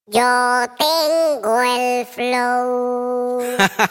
Yo tengo el flow.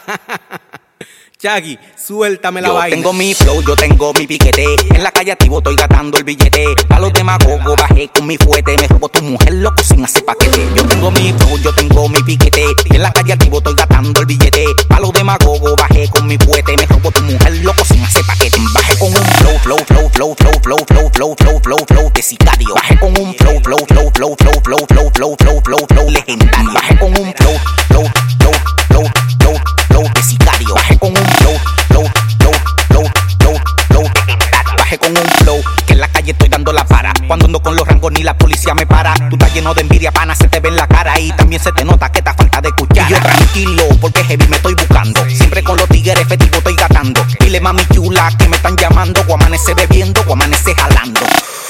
Chaggy, suéltame la Yo vaina. tengo mi flow, yo tengo mi piquete. En la calle activo estoy gastando el billete. A los demagogos bajé con mi fuete. Me robo tu mujer, loco, sin hacer paquete. Yo tengo mi flow, yo tengo mi piquete. En la calle activo estoy gastando el billete. A los demagogos bajé con mi fuete. Me robo tu mujer, loco, sin hacer paquete. Bajé con un flow, flow, flow, flow, flow, flow, flow, flow, flow, flow, flow de sicario. Bajé con un flow, flow, flow, flow, flow, flow, flow, flow, flow, flow, flow legendario. Bajé con un flow, flow, flow, flow, flow, flow de sicario. Bajé con un flow, flow, flow, flow, flow, flow legendario. Bajé con un flow que en la calle estoy dando la para. Cuando ando con los rangos ni la policía me para. Tú estás lleno de envidia, pana, se te ve en la cara. Y también se te nota que te falta de cuchara. Y yo tranquilo, porque heavy me estoy buscando. Siempre con los tigres efectivos estoy gatando. Dile mami chula que me están llamando. O amanece bebiendo, o amanece jalando.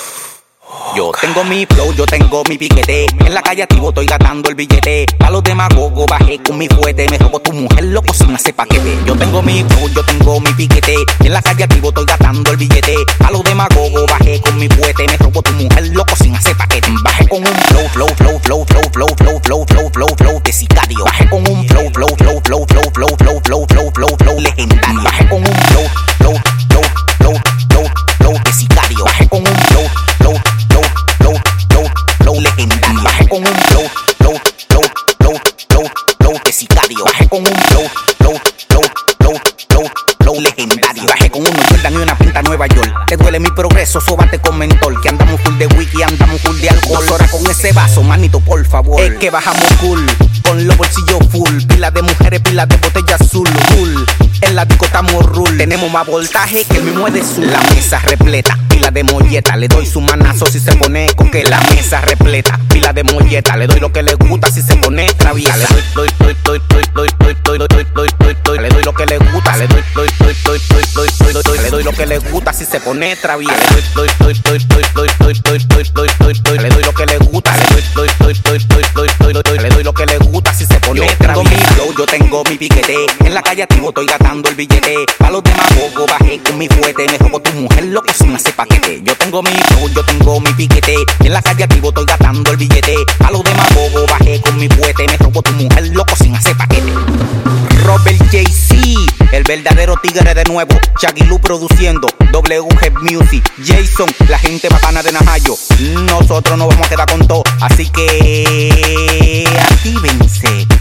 Yo tengo mi flow, yo tengo mi piquete. En la calle activo estoy gastando el billete. A los demagogos bajé con mi fuete. Me robo tu mujer, loco, sin hacer paquete. Yo tengo mi flow, yo tengo mi piquete. En la calle activo estoy gastando el billete. A los demagogos bajé con mi fuete. Me robo tu mujer, loco, sin hacer paquete. Bajé con un flow, flow, flow, flow, flow, flow, flow, flow, flow, flow, flow de sicario. Bajé con un flow, flow, flow, flow, flow, flow, flow, flow, flow, flow, flow legendario. Bajé con un flow, flow, flow, flow, flow, flow de sicario. Bajé con un flow, flow, flow, flow, flow, flow legendario. Bajé con un flow, flow, flow, flow, flow, flow de sicario. Bajé con un flow, flow, flow, flow, flow, flow legendario. Bajé con unos Jordan y una pinta Nueva York. Te duele mi progreso, sóbate con mentol. Que andamos full de wiki, andamos full de alcohol. 2 horas con ese vaso, manito, por favor. Es que bajamos cool, con los bolsillos full. Pila de mujeres, pila de botella azul, full. En la disco estamos rule. Tenemos más voltaje que el mismo de su. La mesa repleta, pila de molleta. Le doy su manazo si se pone coque. La mesa repleta, pila de molleta. Le doy lo que le gusta si se pone traviesa. Le doy lo que le gusta. Le doy lo que le gusta si se pone traviesa. Le doy lo que le gusta. Le doy lo que le gusta si se pone traviesa. Yo tengo mi flow, yo tengo mi piquete. En la calle activo estoy gastando el billete. A los demagogos bajé con mi fuete. Me robo tu mujer, loco, sin hacer paquete. Yo tengo mi flow, yo tengo mi piquete. En la calle activo estoy gastando el billete. A los demagogos bajé con mi fuete. Me robo tu mujer, loco, sin hacer paquete. Robert JC, el verdadero tigre de nuevo. Chaggy Lu produciendo, WG Music, Jason, la gente bacana de Najayo. Nosotros nos vamos a quedar con todo, así que actívense.